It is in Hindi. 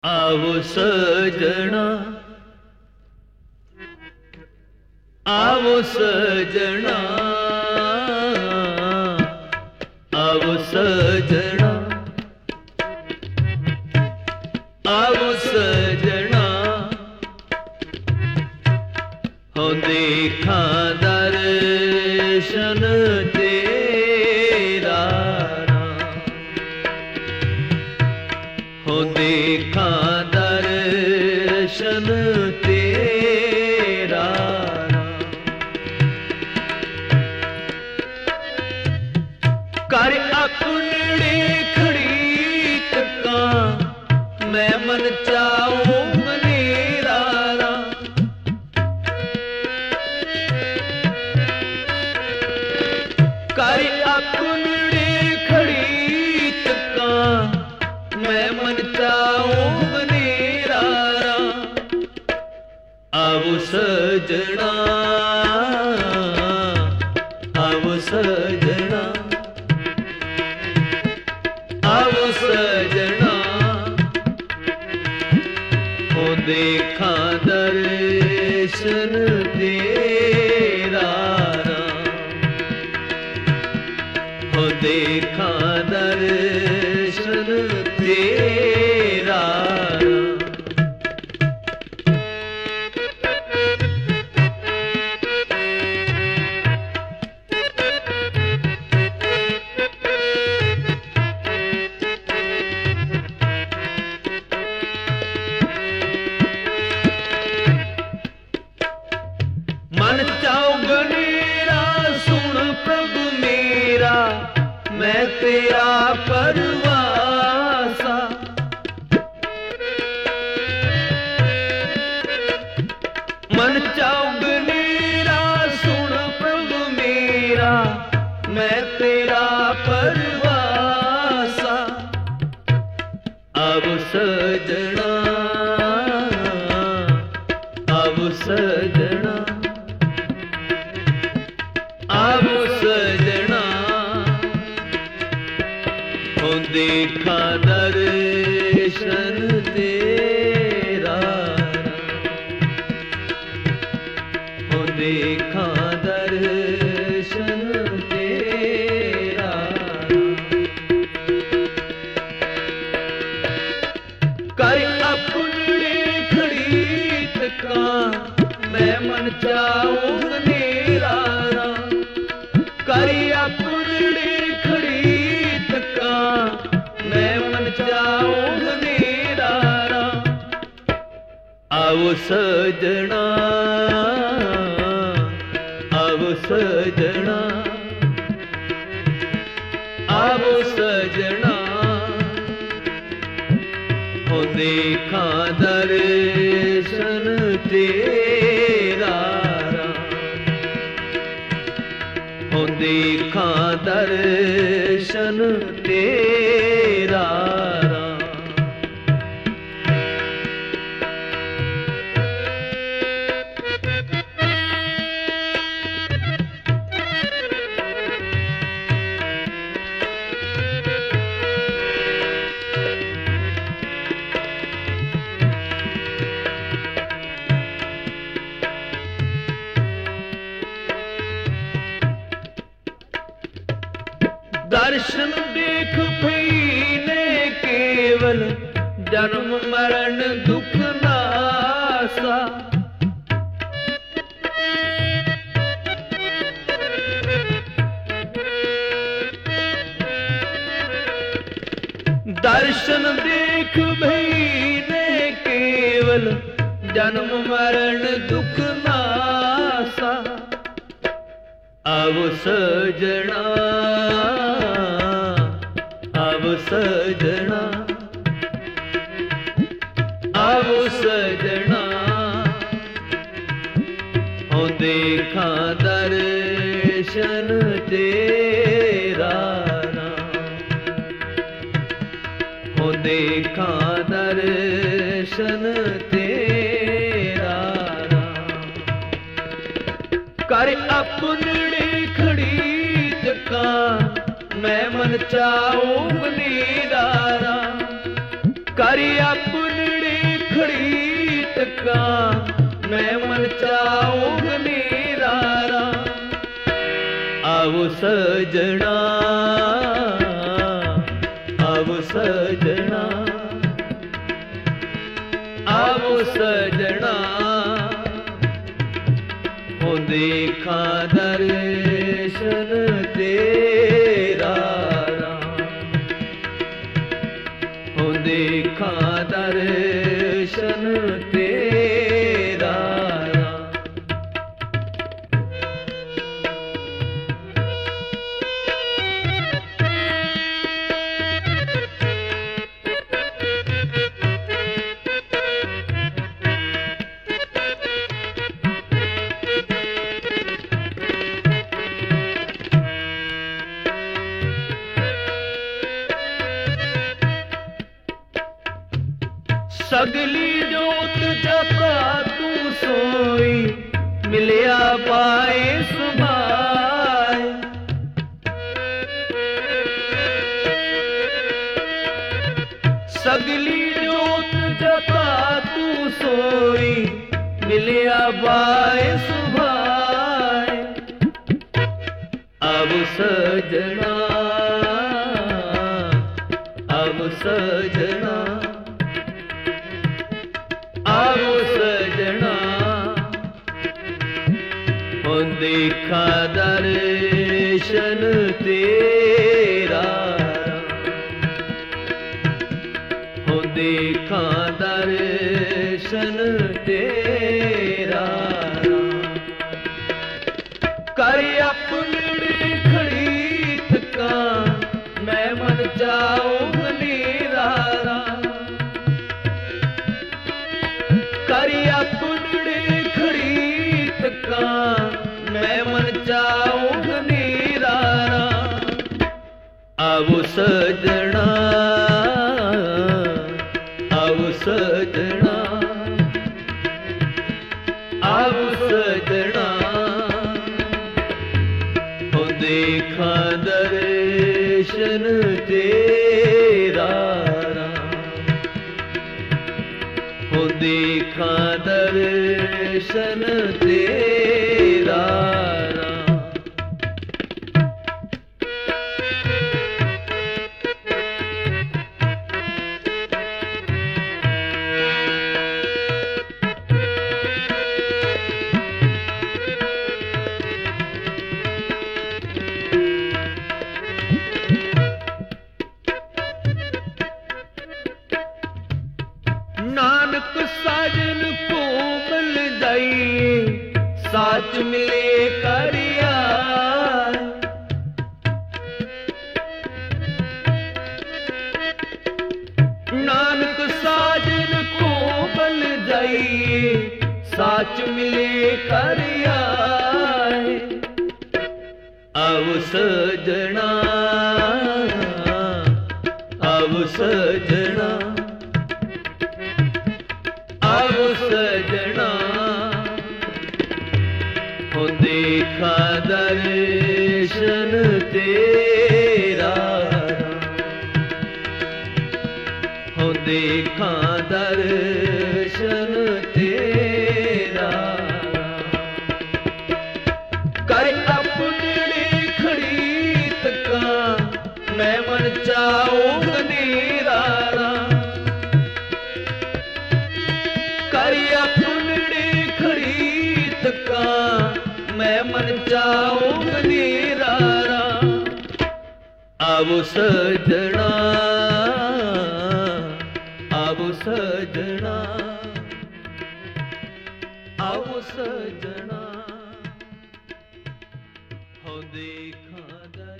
आवो सजना, आवो सजना, आवो सजना, आवो सजना, हो देखा दर्शन तेरा, हो देखा दर्शन तेरा, कर अपने खड़ी तका मैं मन चाहूं मनेरा, कर अपने खड़ी तका मैं मन चाहूं मनेरा, आवो सजना, आवो सजना, आवो सजना, हो देखा दर्शन तेरा, हो देखा दर्शन तेरा, मन चाओ गनेरा सुन प्रभु मेरा, मैं तेरा परवासा, मन चाओ गनेरा सुन प्रभु मेरा, मैं तेरा परवासा, आवो सजना, आवो सजना, आवो सजना, हो देखा दर्शन तेरा, हो देखा दर्शन तेरा, कर अपने खड़ी तका मैं मन चाहूं मनेरा, कर अपने खड़ी तका मैं मन चाहूं मनेरा, आवो सजना, आवो सजना, आवो सजना, हो देखा दर्शन तेरा, हो देखा दर्शन तेरा, दर्शन देख भईने केवल जन्म मरण दुख नासा, दर्शन देख भईने केवल जन्म मरण दुख नासा, आवो सजना, आवो सजना, आवो सजना, हो देखा दर्शन तेरा, हो देखा दर्शन तेरा, कर अपने खड़ी तका मैं मन चाहूं मनेरा, कर अपने आवो सजना, आवो सजना, आवो सजना, हो देखा दर्शन तेरा राम, हो देखा दर्शन तेरा राम। सगली जोत जपा तू सोई, मिलिया पाए सुभाए। सगली जोत जपा तू सोई, मिलिया पाए सुभाए। अब सजना, अब सजना, आवो सजना, हो देखा दर्शन तेरा, हो देखा दर्शन तेरा। कर अपनी खड़ी थका, मैं मन जाऊं नीरारा। करी अपनी खड़ी तका, मैं मन चाहूं नीरारा। आवो सजना, आवो सजना, आवो सजना, हो देखा दर्शन तेरा, हो देखा दर्शन तेरा। नानक साजन को मिल जाइए, साच मिले करिया। नानक साजन को मिल जाइए, साच मिले करिया। अब सजना, अब सजना, आवो सजना, हो देखा दर्शन तेरा, हो देखा दर्शन तेरा। कर अपनी खड़ी तका, मैं मन चाहूं नीरारा। अपनी खड़ी तका, मैं मन चाहूं नीरारा। आवो सजना, आवो सजना, आवो सजना, हो देखा